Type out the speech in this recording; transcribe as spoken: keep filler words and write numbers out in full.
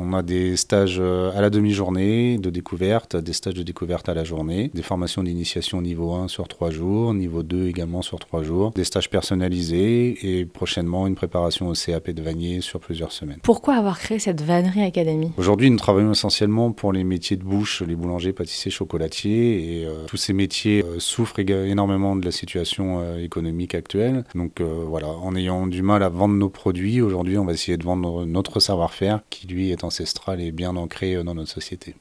On a des stages à la demi-journée de découverte, des stages de découverte à la journée, des formations d'initiation niveau un sur trois jours, niveau deux également sur trois jours, des stages personnalisés et prochainement une préparation au C A P de vannier sur plusieurs semaines. Pourquoi avoir créé cette Vannerie Academy ? Aujourd'hui, nous travaillons essentiellement pour les métiers de bouche, les boulangers, pâtissiers, chocolatiers et euh, tous ces métiers euh, souffrent éga- énormément de la situation euh, économique actuelle. Donc euh, voilà, en ayant du mal à vendre nos produits, aujourd'hui on va essayer de vendre notre savoir-faire qui lui est ancestral et bien ancré euh, dans notre société.